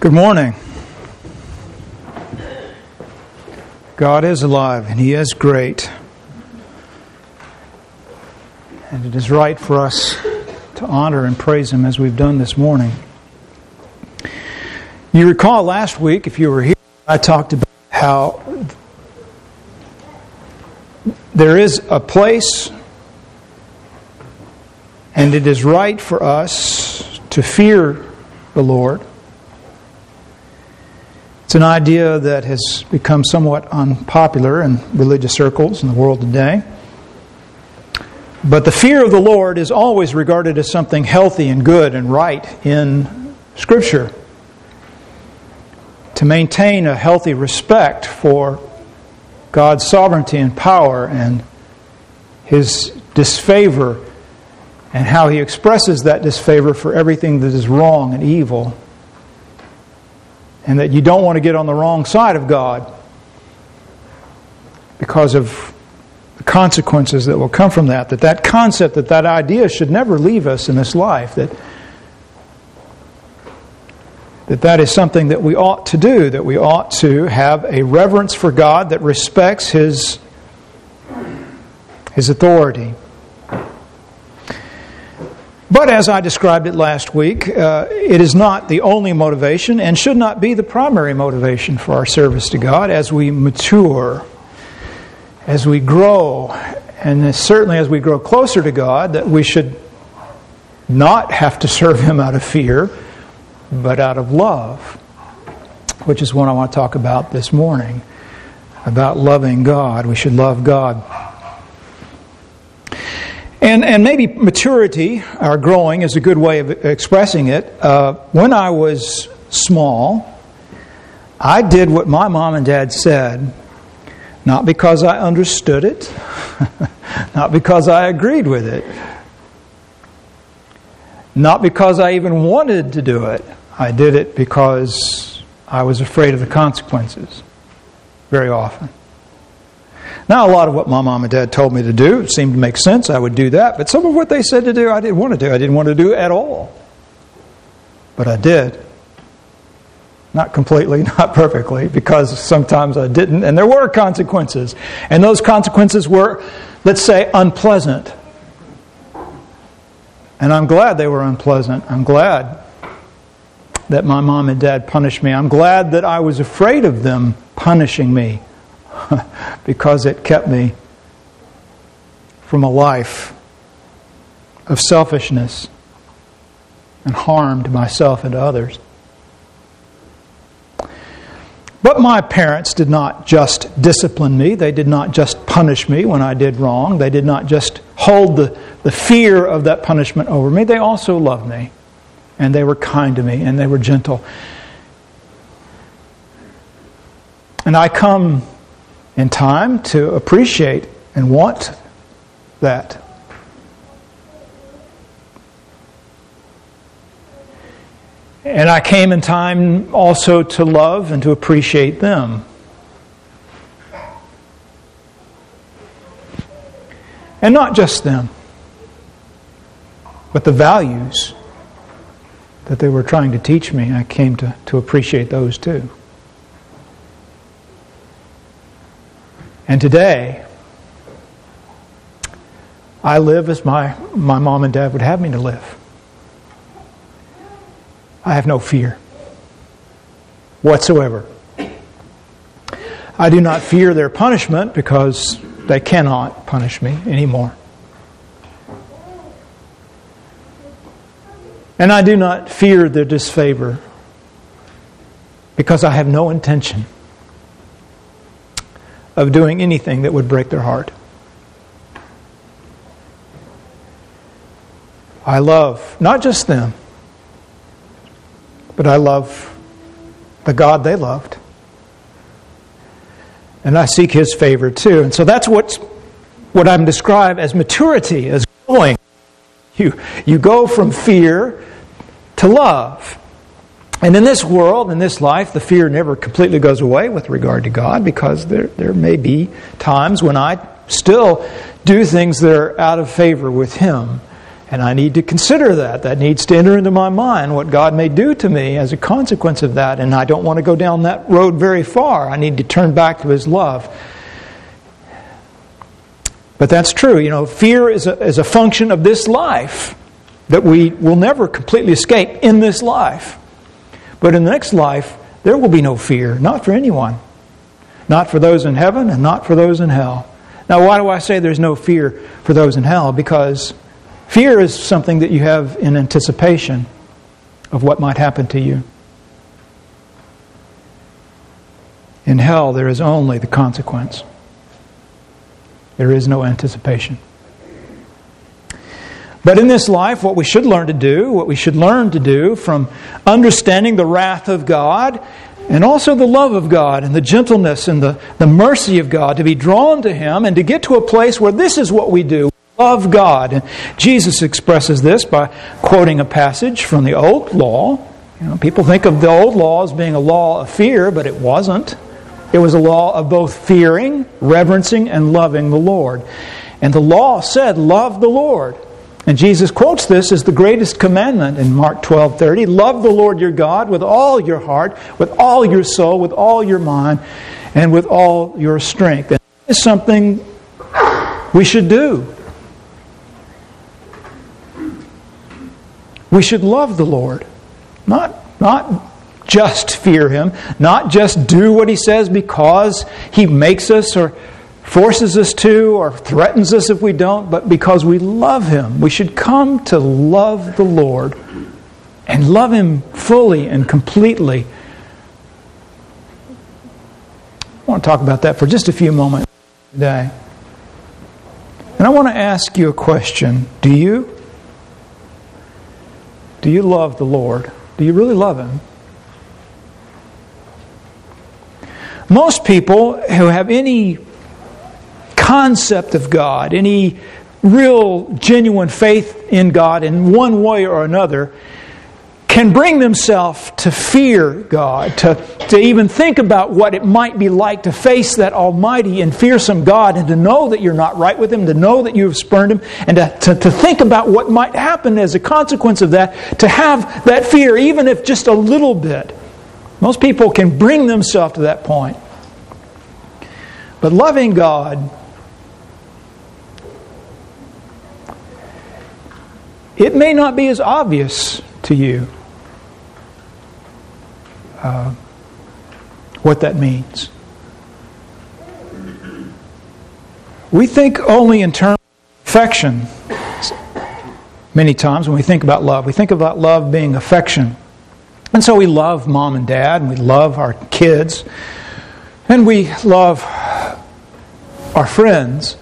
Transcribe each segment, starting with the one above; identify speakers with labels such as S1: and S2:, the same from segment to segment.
S1: Good morning. God is alive and He is great. And it is right for us to honor and praise Him as we've done this morning. You recall last week, if you were here, I talked about how there is a place and it is right for us to fear the Lord. It's an idea that has become somewhat unpopular in religious circles in the world today. But the fear of the Lord is always regarded as something healthy and good and right in Scripture. To maintain a healthy respect for God's sovereignty and power and His disfavor and how He expresses that disfavor for everything that is wrong and evil. And that you don't want to get on the wrong side of God because of the consequences that will come from that. That concept, that idea should never leave us in this life. That is something that we ought to do. That we ought to have a reverence for God that respects His authority. But as I described it last week, it is not the only motivation and should not be the primary motivation for our service to God as we mature, as we grow, and certainly as we grow closer to God, that we should not have to serve Him out of fear, but out of love, which is what I want to talk about this morning, about loving God. We should love God. And maybe maturity, or growing, is a good way of expressing it. When I was small, I did what my mom and dad said, not because I understood it, not because I agreed with it, not because I even wanted to do it. I did it because I was afraid of the consequences, very often. Now, a lot of what my mom and dad told me to do seemed to make sense. I would do that. But some of what they said to do, I didn't want to do. I didn't want to do at all. But I did. Not completely, not perfectly, because sometimes I didn't. And there were consequences. And those consequences were, let's say, unpleasant. And I'm glad they were unpleasant. I'm glad that my mom and dad punished me. I'm glad that I was afraid of them punishing me. Because it kept me from a life of selfishness and harm to myself and to others. But my parents did not just discipline me. They did not just punish me when I did wrong. They did not just hold the fear of that punishment over me. They also loved me. And they were kind to me. And they were gentle. And I come in time to appreciate and want that. And I came in time also to love and to appreciate them. And not just them, but the values that they were trying to teach me. I came to appreciate those too. And today, I live as my mom and dad would have me to live. I have no fear whatsoever. I do not fear their punishment because they cannot punish me anymore. And I do not fear their disfavor because I have no intention of doing anything that would break their heart. I love not just them, but I love the God they loved. And I seek His favor too. And so that's what I'm described as maturity, as growing. You go from fear to love. And in this world, in this life, the fear never completely goes away with regard to God, because there may be times when I still do things that are out of favor with Him And I need to consider that. That needs to enter into my mind what God may do to me as a consequence of that. And I don't want to go down that road very far. I need to turn back to His love. But that's true. Fear is a function of this life that we will never completely escape in this life. But in the next life, there will be no fear. Not for anyone. Not for those in heaven and not for those in hell. Now, why do I say there's no fear for those in hell? Because fear is something that you have in anticipation of what might happen to you. In hell, there is only the consequence. There is no anticipation. But in this life, what we should learn to do from understanding the wrath of God and also the love of God and the gentleness and the mercy of God, to be drawn to Him and to get to a place where this is what we do. Love God. And Jesus expresses this by quoting a passage from the Old Law. People think of the Old Law as being a law of fear, but it wasn't. It was a law of both fearing, reverencing, and loving the Lord. And the law said, love the Lord. And Jesus quotes this as the greatest commandment in Mark 12:30. Love the Lord your God with all your heart, with all your soul, with all your mind, and with all your strength. And this is something we should do. We should love the Lord. Not just fear Him, not just do what He says because He makes us or forces us to or threatens us if we don't, but because we love Him. We should come to love the Lord and love Him fully and completely. I want to talk about that for just a few moments today. And I want to ask you a question. Do you love the Lord? Do you really love Him? Most people who have any concept of God, any real genuine faith in God in one way or another, can bring themselves to fear God, to even think about what it might be like to face that almighty and fearsome God, and to know that you're not right with Him, to know that you have spurned Him, and to think about what might happen as a consequence of that, to have that fear, even if just a little bit. Most people can bring themselves to that point. But loving God, it may not be as obvious to you what that means. We think only in terms of affection. Many times when we think about love, we think about love being affection. And so we love mom and dad, and we love our kids, and we love our friends.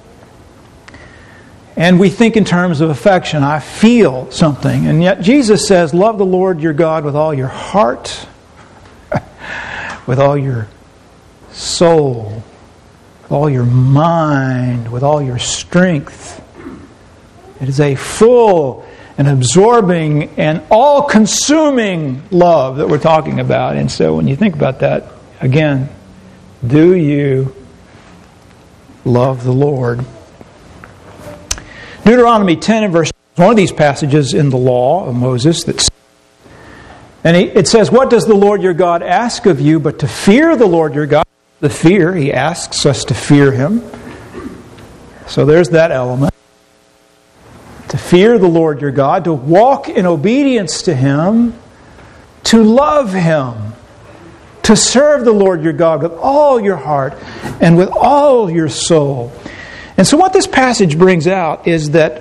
S1: And we think in terms of affection. I feel something. And yet Jesus says, love the Lord your God with all your heart, with all your soul, with all your mind, with all your strength. It is a full and absorbing and all-consuming love that we're talking about. And so when you think about that, again, do you love the Lord? Deuteronomy 10 and verse 1, one of these passages in the law of Moses, and it says, what does the Lord your God ask of you but to fear the Lord your God? The fear, He asks us to fear Him. So there's that element. To fear the Lord your God, to walk in obedience to Him, to love Him, to serve the Lord your God with all your heart and with all your soul. And so what this passage brings out is that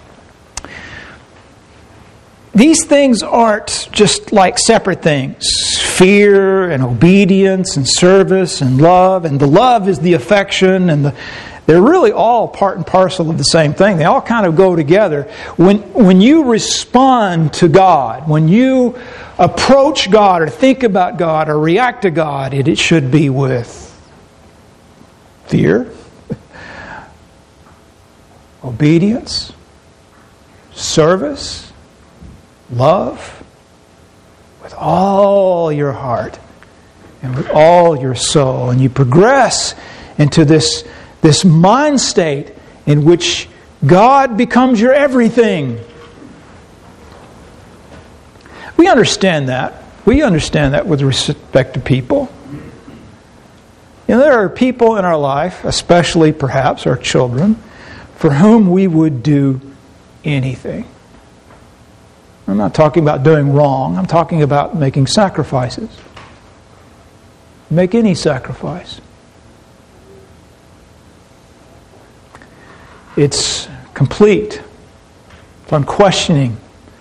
S1: these things aren't just like separate things. Fear and obedience and service and love. And the love is the affection, and they're really all part and parcel of the same thing. They all kind of go together. When you respond to God, when you approach God or think about God or react to God, it should be with fear, obedience, service, love, with all your heart and with all your soul. And you progress into this mind state in which God becomes your everything. We understand that. We understand that with respect to people. There are people in our life, especially perhaps our children, for whom we would do anything. I'm not talking about doing wrong. I'm talking about making sacrifices. Make any sacrifice. It's complete. It's unquestioning.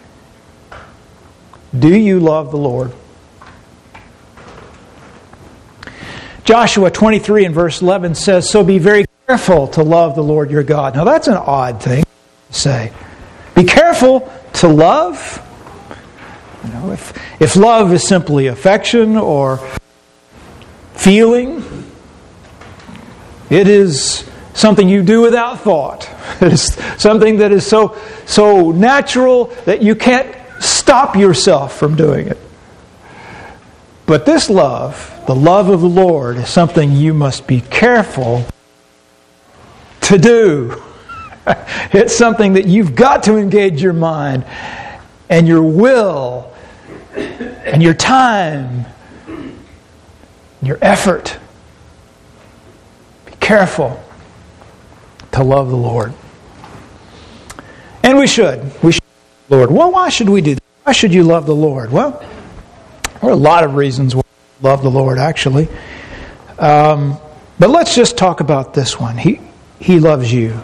S1: Do you love the Lord? Joshua 23 and verse 11 says, "So be very careful to love the Lord your God." Now that's an odd thing to say. Be careful to love. If love is simply affection or feeling, it is something you do without thought. It is something that is so natural that you can't stop yourself from doing it. But this love, the love of the Lord, is something you must be careful to do. It's something that you've got to engage your mind and your will and your time and your effort. Be careful to love the Lord. And we should. We should love the Lord. Well, why should we do that? Why should you love the Lord? Well, there are a lot of reasons why we love the Lord, actually. But let's just talk about this one. He loves you.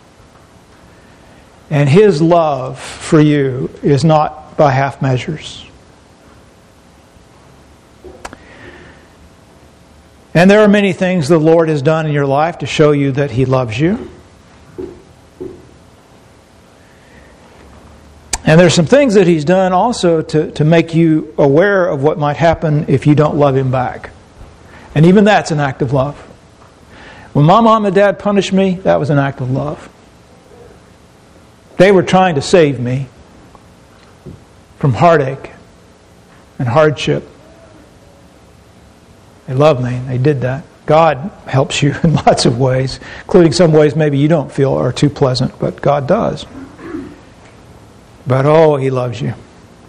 S1: And His love for you is not by half measures. And there are many things the Lord has done in your life to show you that He loves you. And there's some things that He's done also to make you aware of what might happen if you don't love Him back. And even that's an act of love. When my mom and dad punished me, that was an act of love. They were trying to save me from heartache and hardship. They love me. They did that. God helps you in lots of ways, including some ways maybe you don't feel are too pleasant, but God does. But He loves you.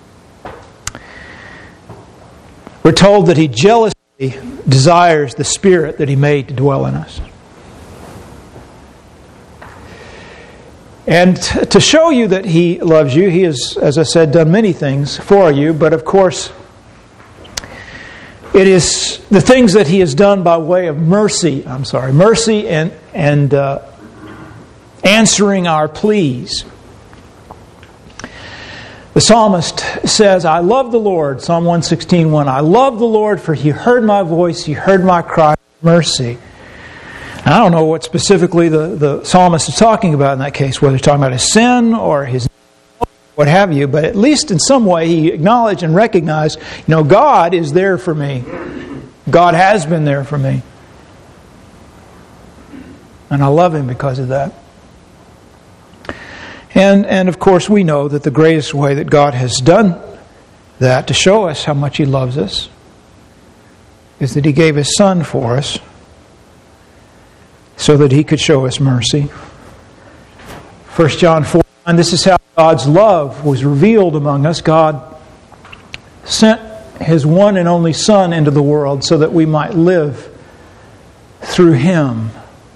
S1: We're told that He jealously desires the Spirit that He made to dwell in us. And to show you that He loves you, He has, as I said, done many things for you. But of course, it is the things that He has done by way of mercy. Mercy and answering our pleas. The psalmist says, "I love the Lord," Psalm 116:1. "I love the Lord, for He heard my voice, He heard my cry of mercy." And I don't know what specifically the psalmist is talking about in that case, whether he's talking about his sin or his what have you, but at least in some way he acknowledged and recognized, God is there for me. God has been there for me. And I love Him because of that. And of course we know that the greatest way that God has done that to show us how much He loves us is that He gave His Son for us so that He could show us mercy. 1 John 4:9, this is how God's love was revealed among us. God sent His one and only Son into the world so that we might live through Him.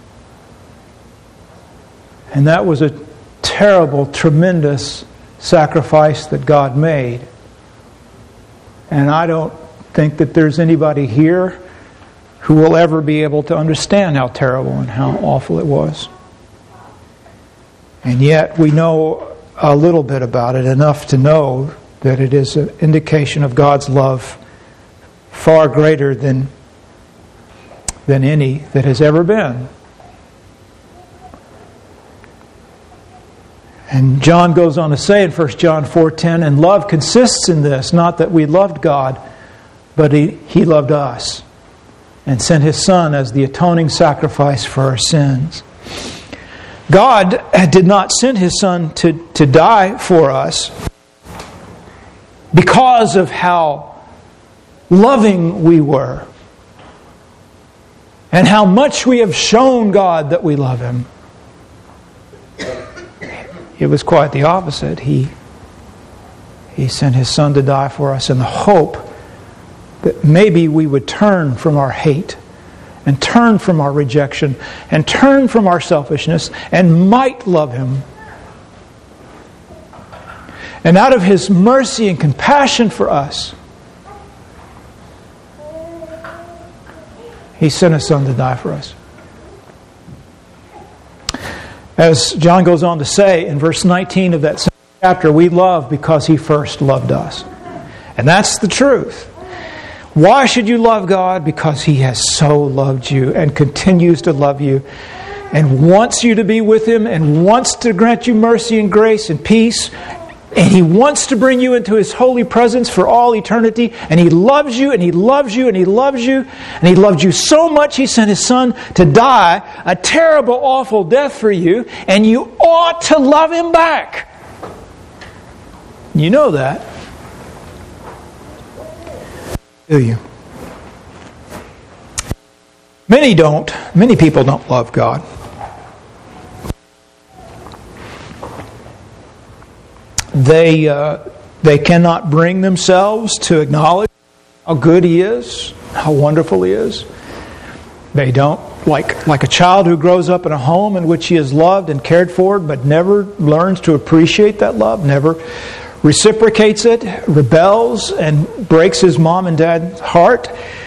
S1: And that was a terrible, tremendous sacrifice that God made. And I don't think that there's anybody here who will ever be able to understand how terrible and how awful it was. And yet we know a little bit about it, enough to know that it is an indication of God's love far greater than any that has ever been. And John goes on to say in 1 John 4:10, "And love consists in this, not that we loved God, but He loved us and sent His Son as the atoning sacrifice for our sins." God did not send His Son to die for us because of how loving we were and how much we have shown God that we love Him. It was quite the opposite. He sent His Son to die for us in the hope that maybe we would turn from our hate and turn from our rejection and turn from our selfishness and might love Him. And out of His mercy and compassion for us, He sent His Son to die for us. As John goes on to say in verse 19 of that same chapter, we love because He first loved us. And that's the truth. Why should you love God? Because He has so loved you and continues to love you and wants you to be with Him and wants to grant you mercy and grace and peace. And He wants to bring you into His holy presence for all eternity. And He loves you and He loves you and He loves you. And He loved you so much He sent His Son to die a terrible, awful death for you. And you ought to love Him back. You know that. Do you? Many don't. Many people don't love God. They cannot bring themselves to acknowledge how good He is, how wonderful He is. They don't, like a child who grows up in a home in which he is loved and cared for, but never learns to appreciate that love, never reciprocates it, rebels, and breaks his mom and dad's heart.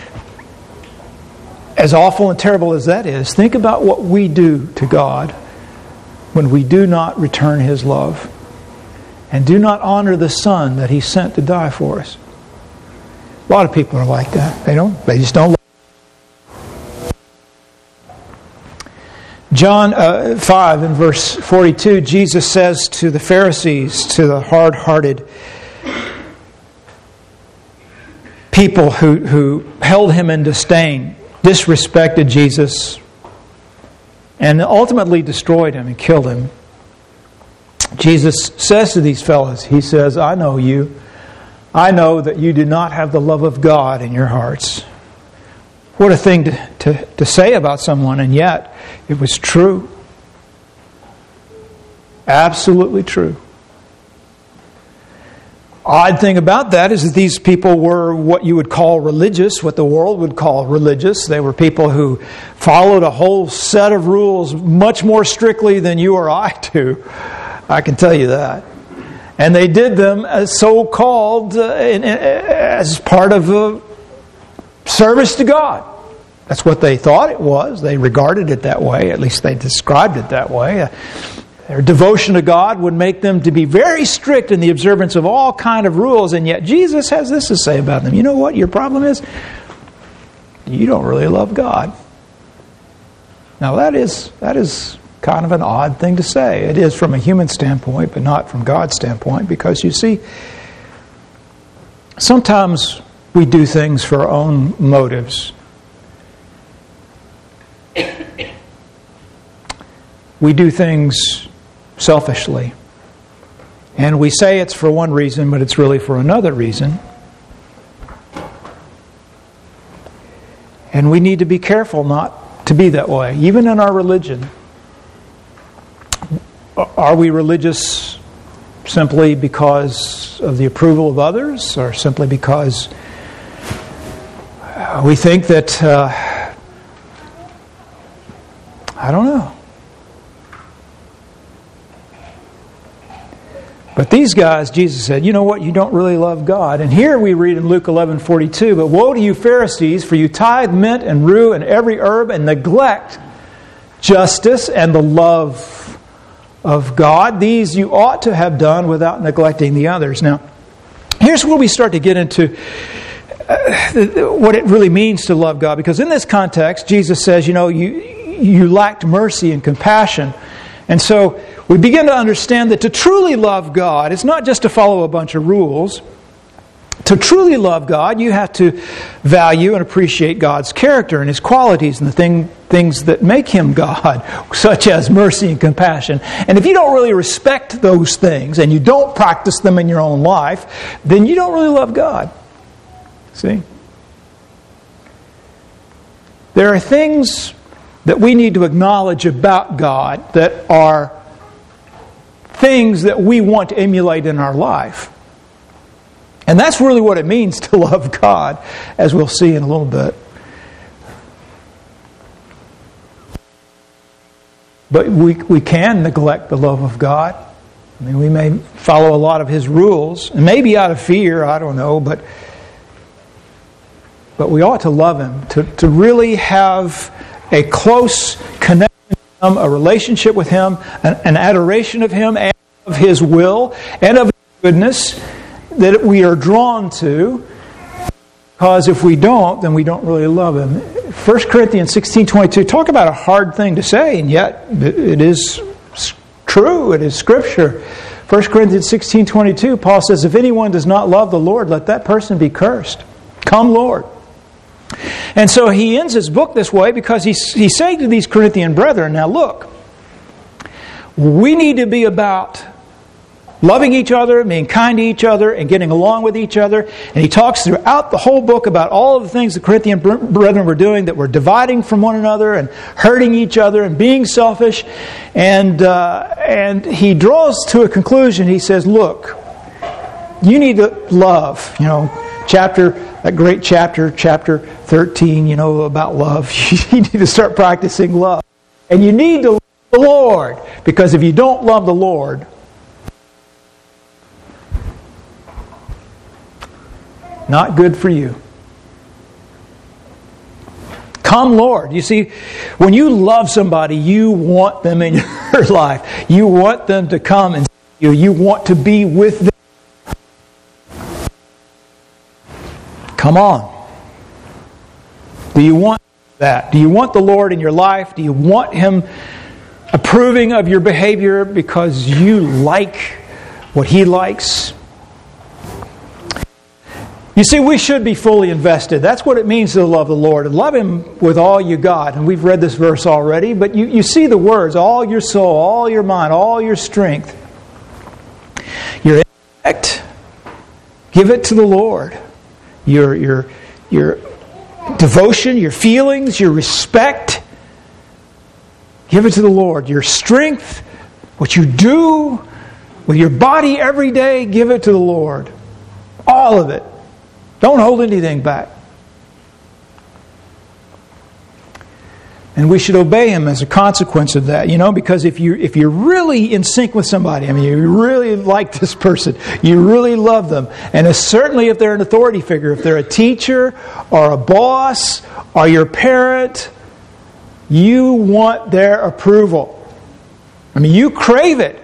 S1: As awful and terrible as that is, think about what we do to God when we do not return His love and do not honor the Son that He sent to die for us. A lot of people are like that. They just don't. John 5 in verse 42, Jesus says to the Pharisees, to the hard-hearted people who held Him in disdain, disrespected Jesus, and ultimately destroyed Him and killed Him. Jesus says to these fellows, He says, I know you. I know that you do not have the love of God in your hearts. What a thing to say about someone, and yet it was true. Absolutely true. Odd thing about that is that these people were what you would call religious, what the world would call religious. They were people who followed a whole set of rules much more strictly than you or I do. I can tell you that. And they did them as so-called as part of a service to God. That's what they thought it was. They regarded it that way. At least they described it that way. Their devotion to God would make them to be very strict in the observance of all kind of rules. And yet Jesus has this to say about them. You know what your problem is? You don't really love God. Now that is kind of an odd thing to say. It is from a human standpoint, but not from God's standpoint. Because you see, sometimes we do things for our own motives. We do things selfishly. And we say it's for one reason, but it's really for another reason. And we need to be careful not to be that way, even in our religion. Are we religious simply because of the approval of others, or simply because we think that, I don't know. But these guys, Jesus said, you know what, you don't really love God. And here we read in Luke 11:42, but woe to you Pharisees, for you tithe mint and rue and every herb and neglect justice and the love of God. These you ought to have done without neglecting the others. Now, here's where we start to get into what it really means to love God. Because in this context, Jesus says, you lacked mercy and compassion. And so we begin to understand that to truly love God, it's not just to follow a bunch of rules. To truly love God, you have to value and appreciate God's character and His qualities and the things that make Him God, such as mercy and compassion. And if you don't really respect those things and you don't practice them in your own life, then you don't really love God. See? There are things that we need to acknowledge about God that are things that we want to emulate in our life. And that's really what it means to love God, as we'll see in a little bit. But we can neglect the love of God. I mean, we may follow a lot of His rules, and maybe out of fear, I don't know, but we ought to love Him, to really have a close connection with Him, a relationship with Him, an adoration of Him and of His will and of His goodness that we are drawn to. Because if we don't, then we don't really love Him. 1 Corinthians 16:22, talk about a hard thing to say, and yet it is true, it is Scripture. 1 Corinthians 16:22, Paul says, if anyone does not love the Lord, let that person be cursed. Come, Lord. And so he ends his book this way because he's saying to these Corinthian brethren, now look, we need to be about loving each other, being kind to each other, and getting along with each other. And he talks throughout the whole book about all of the things the Corinthian brethren were doing that were dividing from one another and hurting each other and being selfish. And he draws to a conclusion. He says, look, you need to love. That great chapter 13, about love. You need to start practicing love. And you need to love the Lord. Because if you don't love the Lord, not good for you. Come, Lord. You see, when you love somebody, you want them in your life. You want them to come and see you. You want to be with them. Come on. Do you want that? Do you want the Lord in your life? Do you want Him approving of your behavior because you like what He likes? You see, we should be fully invested. That's what it means to love the Lord. And love Him with all you got. And we've read this verse already, but you see the words, all your soul, all your mind, all your strength. Your intellect, give it to the Lord. Your devotion, your feelings, your respect, give it to the Lord. Your strength, what you do with your body every day, give it to the Lord. All of it. Don't hold anything back. And we should obey Him as a consequence of that, because if you're really in sync with somebody, you really like this person, you really love them, and certainly if they're an authority figure, if they're a teacher or a boss or your parent, you want their approval. You crave it.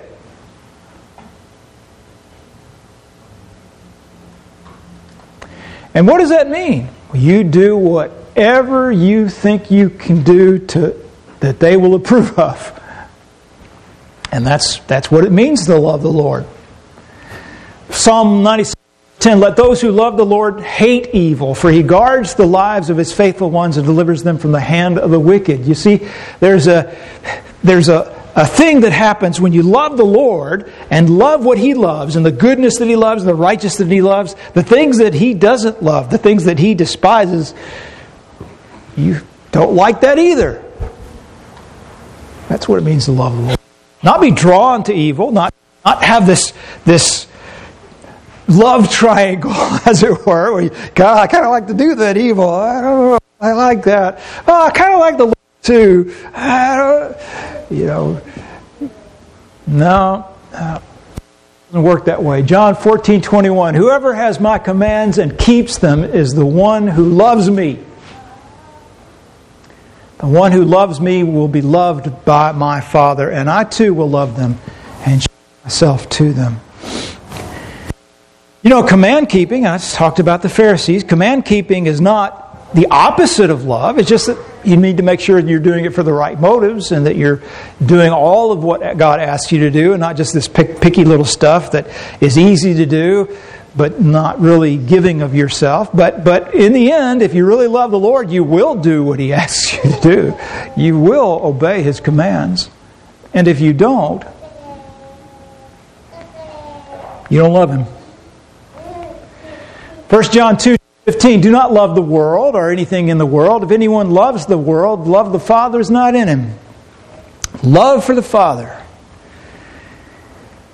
S1: And what does that mean? You do whatever you think you can do that they will approve of. And that's what it means to love the Lord. Psalm 96:10, let those who love the Lord hate evil, for He guards the lives of His faithful ones and delivers them from the hand of the wicked. You see, there's a thing that happens when you love the Lord and love what He loves and the goodness that He loves and the righteousness that He loves, the things that He doesn't love, the things that He despises, you don't like that either. That's what it means to love the Lord. Not be drawn to evil, not have this love triangle, as it were, where God, I kind of like to do that evil. I don't know, I like that. Oh, I kind of like the Lord too. No, it doesn't work that way. John 14:21, whoever has my commands and keeps them is the one who loves me. The one who loves me will be loved by my Father, and I too will love them and show myself to them. Command keeping, I just talked about the Pharisees. Command keeping is not the opposite of love. It's just that you need to make sure you're doing it for the right motives and that you're doing all of what God asks you to do and not just this picky little stuff that is easy to do but not really giving of yourself. But in the end, if you really love the Lord, you will do what He asks you to do. You will obey His commands. And if you don't, you don't love Him. 1 John 2:15, do not love the world or anything in the world. If anyone loves the world, love of the Father is not in him. Love for the Father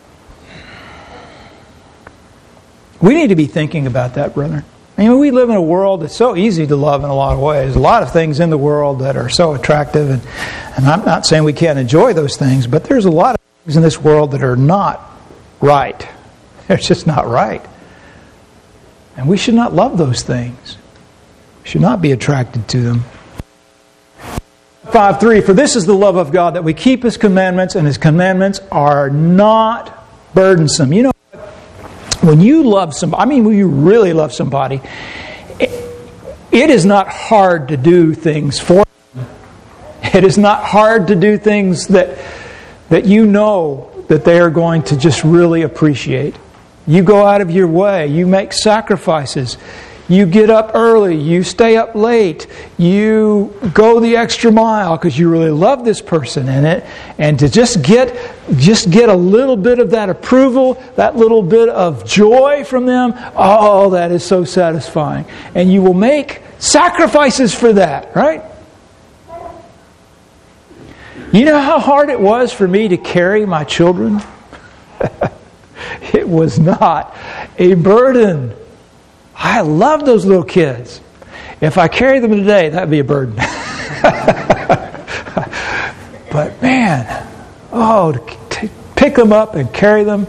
S1: We need to be thinking about that, brethren. We live in a world that's so easy to love in a lot of ways. A lot of things in the world that are so attractive, and I'm not saying we can't enjoy those things, but there's a lot of things in this world that are not right. They're just not right. And we should not love those things. We should not be attracted to them. 5:3, for this is the love of God, that we keep His commandments, and His commandments are not burdensome. When you love somebody, when you really love somebody, it is not hard to do things for them. It is not hard to do things that you know that they are going to just really appreciate. You go out of your way. You make sacrifices. You get up early. You stay up late. You go the extra mile because you really love this person in it. And to just get a little bit of that approval, that little bit of joy from them, oh, that is so satisfying. And you will make sacrifices for that, right? You know how hard it was for me to carry my children? It was not a burden. I love those little kids. If I carry them today, that'd be a burden. But man, to pick them up and carry them,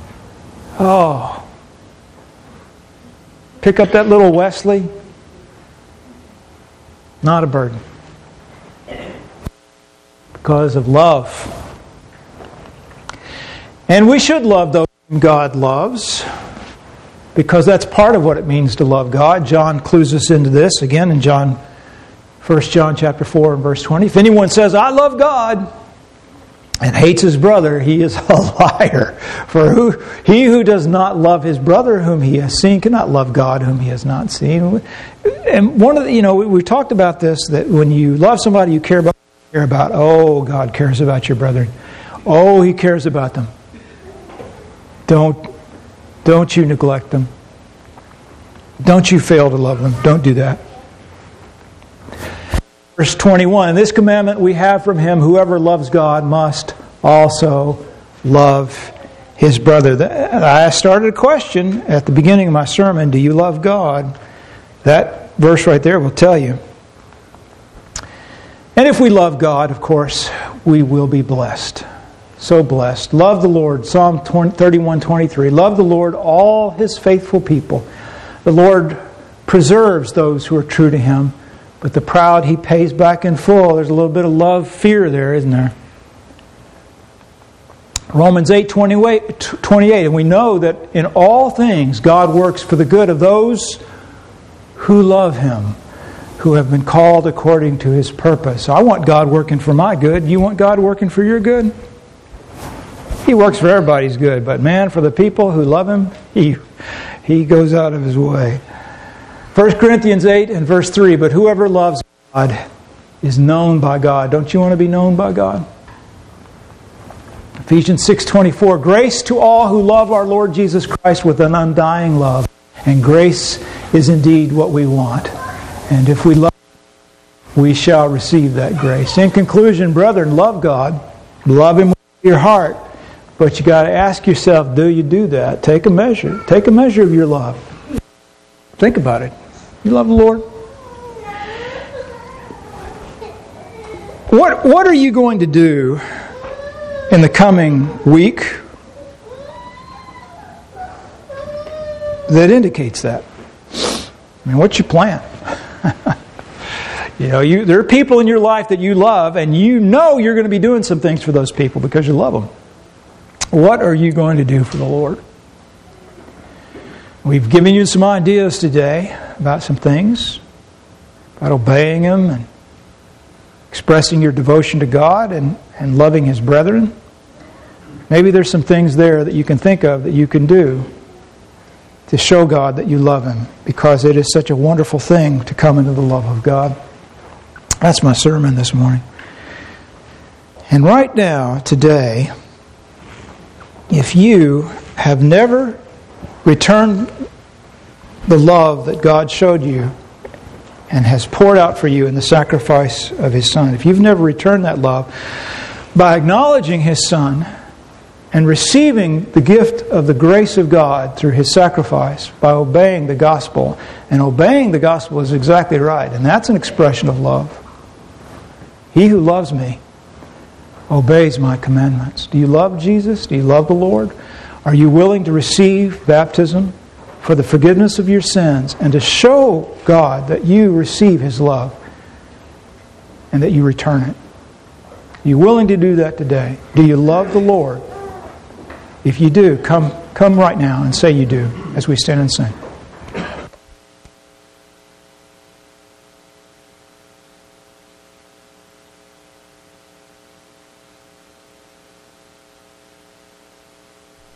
S1: pick up that little Wesley, not a burden. Because of love. And we should love those whom God loves, because that's part of what it means to love God. John clues us into this again in 1 John chapter 4 and verse 20. If anyone says, I love God, and hates his brother, he is a liar. For he who does not love his brother whom he has seen cannot love God whom he has not seen. And one of the, we talked about this, that when you love somebody you care about, oh, God cares about your brethren. Oh, He cares about them. Don't you neglect them. Don't you fail to love them. Don't do that. Verse 21, this commandment we have from Him, whoever loves God must also love his brother. I started a question at the beginning of my sermon, do you love God? That verse right there will tell you. And if we love God, of course, we will be blessed. So blessed. Love the Lord. Psalm 31:23. Love the Lord, all His faithful people. The Lord preserves those who are true to Him, but the proud He pays back in full. There's a little bit of love, fear there, isn't there? Romans 8:28. And we know that in all things God works for the good of those who love Him, who have been called according to His purpose. I want God working for my good. You want God working for your good? He works for everybody's good, but man, for the people who love Him, He goes out of His way. 1 Corinthians 8 and verse 3, but whoever loves God is known by God. Don't you want to be known by God? Ephesians 6:24, grace to all who love our Lord Jesus Christ with an undying love. And grace is indeed what we want. And if we love, we shall receive that grace. In conclusion, brethren, love God. Love Him with your heart. But you got to ask yourself, do you do that? Take a measure. Take a measure of your love. Think about it. You love the Lord? What are you going to do in the coming week that indicates that? What's your plan? There are people in your life that you love, and you know you're going to be doing some things for those people because you love them. What are you going to do for the Lord? We've given you some ideas today about some things, about obeying Him and expressing your devotion to God and loving His brethren. Maybe there's some things there that you can think of that you can do to show God that you love Him, because it is such a wonderful thing to come into the love of God. That's my sermon this morning. And right now, today, if you have never returned the love that God showed you and has poured out for you in the sacrifice of His Son, if you've never returned that love by acknowledging His Son and receiving the gift of the grace of God through His sacrifice by obeying the gospel. And obeying the gospel is exactly right, and that's an expression of love. He who loves me obeys my commandments. Do you love Jesus? Do you love the Lord? Are you willing to receive baptism for the forgiveness of your sins and to show God that you receive His love and that you return it? Are you willing to do that today? Do you love the Lord? If you do, come right now and say you do as we stand and sing.